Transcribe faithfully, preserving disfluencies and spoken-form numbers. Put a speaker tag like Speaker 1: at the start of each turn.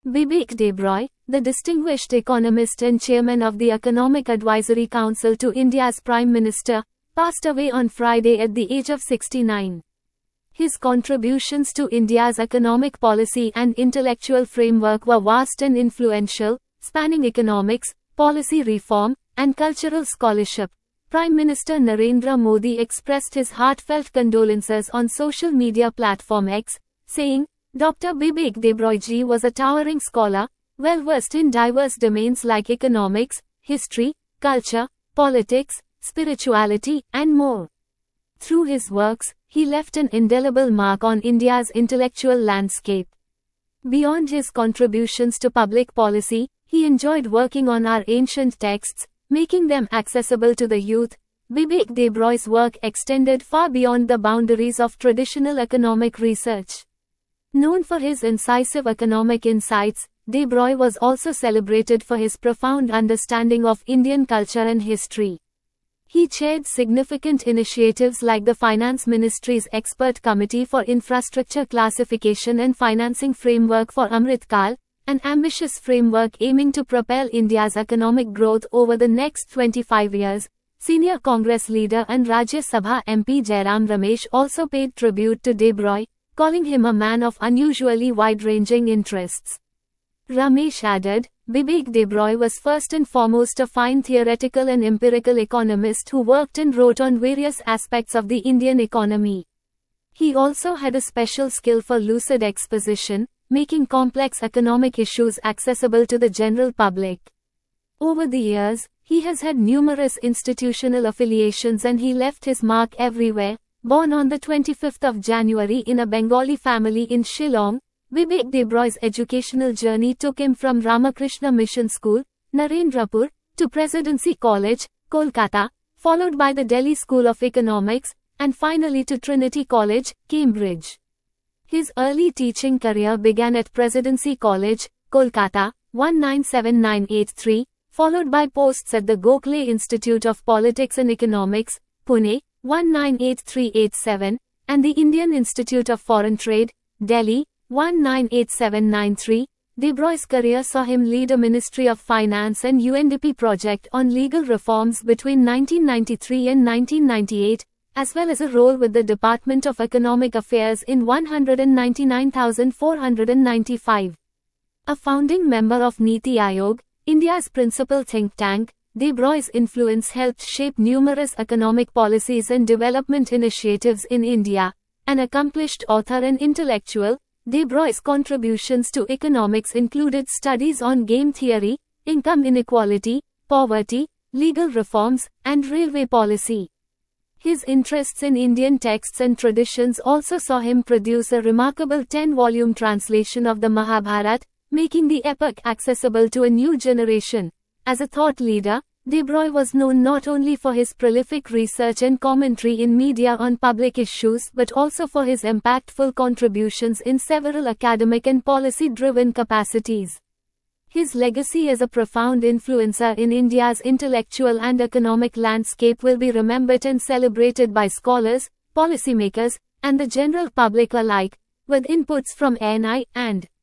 Speaker 1: Bibek Debroy, the distinguished economist and chairman of the Economic Advisory Council to India's Prime Minister, passed away on Friday at the age of sixty-nine. His contributions to India's economic policy and intellectual framework were vast and influential, spanning economics, policy reform, and cultural scholarship. Prime Minister Narendra Modi expressed his heartfelt condolences on social media platform X, saying, Doctor Bibek Debroy ji was a towering scholar, well-versed in diverse domains like economics, history, culture, politics, spirituality, and more. Through his works, he left an indelible mark on India's intellectual landscape. Beyond his contributions to public policy, he enjoyed working on our ancient texts, making them accessible to the youth. Bibek Debroy's work extended far beyond the boundaries of traditional economic research. Known for his incisive economic insights, Debroy was also celebrated for his profound understanding of Indian culture and history. He chaired significant initiatives like the Finance Ministry's Expert Committee for Infrastructure Classification and Financing Framework for Amrit Kal, an ambitious framework aiming to propel India's economic growth over the next twenty-five years. Senior Congress leader and Rajya Sabha M P Jairam Ramesh also paid tribute to Debroy, calling him a man of unusually wide-ranging interests. Ramesh added, Bibek Debroy was first and foremost a fine theoretical and empirical economist who worked and wrote on various aspects of the Indian economy. He also had a special skill for lucid exposition, making complex economic issues accessible to the general public. Over the years, he has had numerous institutional affiliations and he left his mark everywhere. Born on the twenty-fifth of January in a Bengali family in Shillong, Bibek Debroy's educational journey took him from Ramakrishna Mission School, Narendrapur, to Presidency College, Kolkata, followed by the Delhi School of Economics, and finally to Trinity College, Cambridge. His early teaching career began at Presidency College, Kolkata, one nine seven nine eight three, followed by posts at the Gokhale Institute of Politics and Economics, Pune, one nine eight three eight seven, and the Indian Institute of Foreign Trade, Delhi, one nine eight seven nine three. Debroy's career saw him lead a Ministry of Finance and U N D P project on legal reforms between nineteen ninety-three and nineteen ninety-eight, as well as a role with the Department of Economic Affairs in one hundred ninety-nine thousand four hundred ninety-five. A founding member of Niti Aayog, India's principal think tank, Debroy's influence helped shape numerous economic policies and development initiatives in India. An accomplished author and intellectual, Debroy's contributions to economics included studies on game theory, income inequality, poverty, legal reforms, and railway policy. His interests in Indian texts and traditions also saw him produce a remarkable ten-volume translation of the Mahabharata, making the epic accessible to a new generation. As a thought leader, Debroy was known not only for his prolific research and commentary in media on public issues but also for his impactful contributions in several academic and policy-driven capacities. His legacy as a profound influencer in India's intellectual and economic landscape will be remembered and celebrated by scholars, policymakers, and the general public alike, with inputs from N I and